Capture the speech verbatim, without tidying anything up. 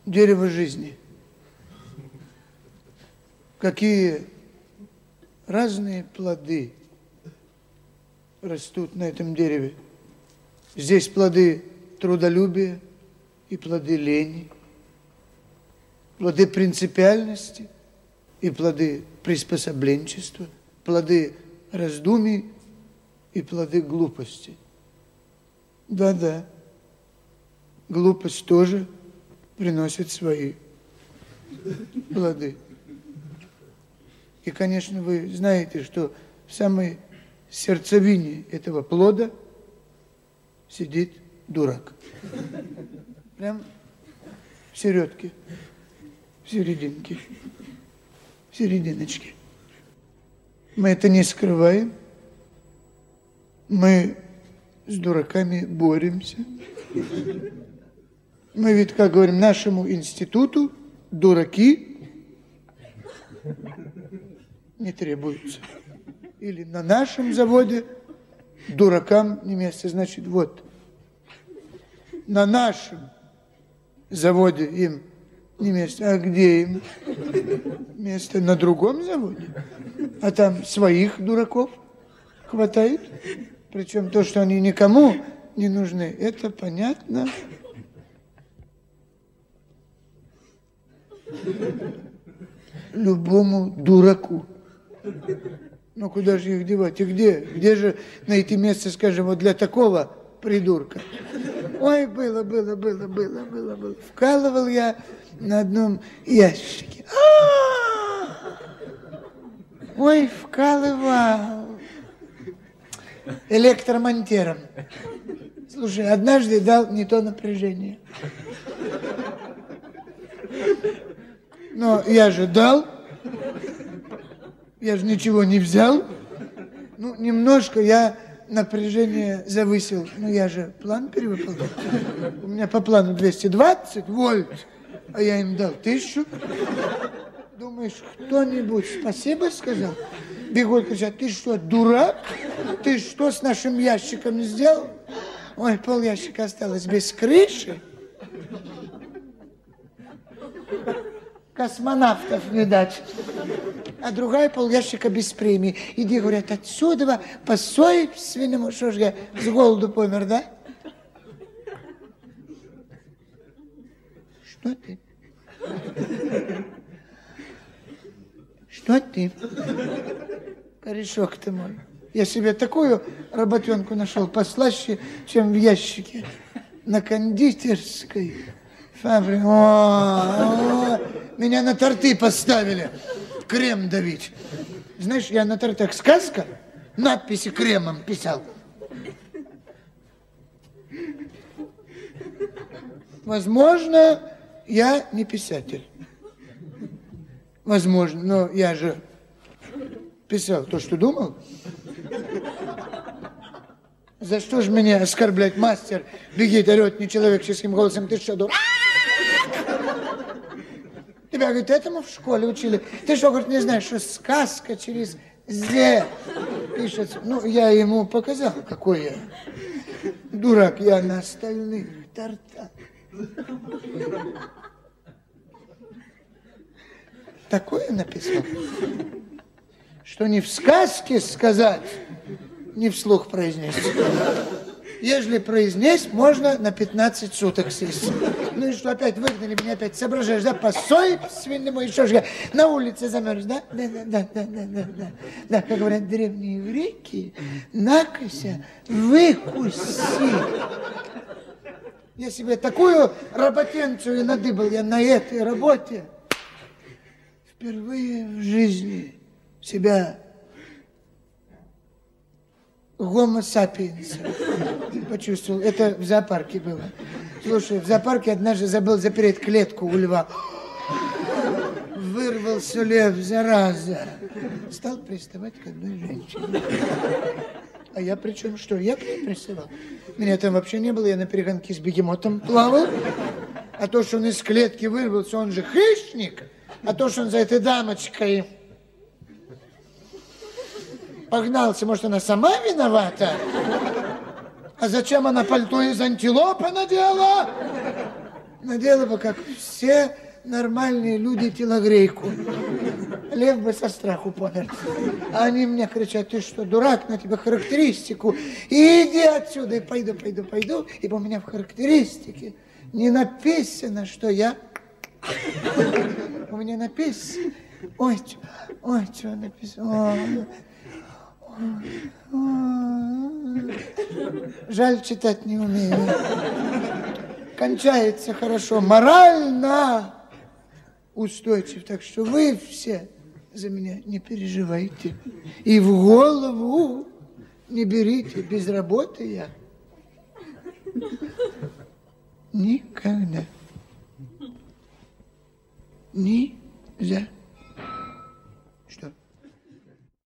дерево жизни. Какие разные плоды растут на этом дереве. Здесь плоды трудолюбия и плоды лени, плоды принципиальности и плоды приспособленчества, плоды раздумий и плоды глупости. Да-да, глупость тоже приносит свои плоды. И, конечно, вы знаете, что в самой сердцевине этого плода сидит дурак. Прям в середке, в серединке, в серединочке. Мы это не скрываем. Мы с дураками боремся. Мы ведь, как говорим, нашему институту дураки не требуются. Или на нашем заводе дуракам не место. Значит, вот, на нашем заводе им не место. А где им место? На другом заводе. А там своих дураков хватает. Причем то, что они никому не нужны, это понятно. Любому дураку. Ну, куда же их девать? И где? Где же найти место, скажем, вот для такого придурка? Ой, было, было, было, было, было, было. Вкалывал я на одном ящике. А-а-а! Ой, вкалывал. Электромонтером. Слушай, однажды дал не то напряжение. Но я же дал. Я же ничего не взял. Ну, немножко я напряжение завысил. Ну, я же план перевыполнил. У меня по плану двести двадцать вольт, а я им дал тысячу. Думаешь, кто-нибудь спасибо сказал? Бегут, кричат, ты что, дурак? Ты что с нашим ящиком сделал? Ой, пол ящика осталось без крыши. Космонавтов, видать. А другая пол ящика без премии. Иди, говорят, отсюда посой свиному. Что ж я с голоду помер, да? Что ты? Что ты? Корешок ты мой. Я себе такую работенку нашел послаще, чем в ящике. На кондитерской фабрике. О, меня на торты поставили. Крем давить. Знаешь, я на тортах сказка надписи кремом писал. Возможно, я не писатель. Возможно, но я же писал то, что думал. За что же меня оскорблять, мастер? Бегит, орет нечеловеческим голосом. Ты что, дурак? Тебя, говорит, этому в школе учили. Ты что, говорит, не знаешь, что сказка через «з» пишется? Ну, я ему показал, какой я дурак. Я на остальных тортах. Такое написал, что не в сказке сказать, не вслух произнести. Ежели произнесть, можно на пятнадцать суток сесть. Ну и что, опять выгнали меня, опять соображаешь, да, посой свиному, и что же, на улице замерз, да? Да, да, да, да, да, да, да. Да, как говорят древние греки, накося, выкуси. Я себе такую работенцию надыбал я на этой работе. Впервые в жизни себя гомо сапиенса почувствовал. Это в зоопарке было. Слушай, в зоопарке однажды забыл запереть клетку у льва. Вырвался лев, зараза. Стал приставать к одной женщине. А я при чем что? Я к ней приставал. Меня там вообще не было, я на перегонке с бегемотом плавал. А то, что он из клетки вырвался, он же хищник. А то, что он за этой дамочкой погнался, может, она сама виновата? А зачем она пальто из антилопы надела? надела бы, как все нормальные люди, телогрейку. Лев бы со страху помер. А они мне кричат: ты что, дурак, на тебе характеристику. Иди отсюда. И пойду, пойду, пойду. Ибо у меня в характеристике не написано, что я... У меня написано... Ой, чё, ой, что написано... Ой, ой. Жаль, читать не умею. Кончается хорошо. Морально устойчив. Так что вы все за меня не переживайте. И в голову не берите. Без работы я никогда. Нельзя.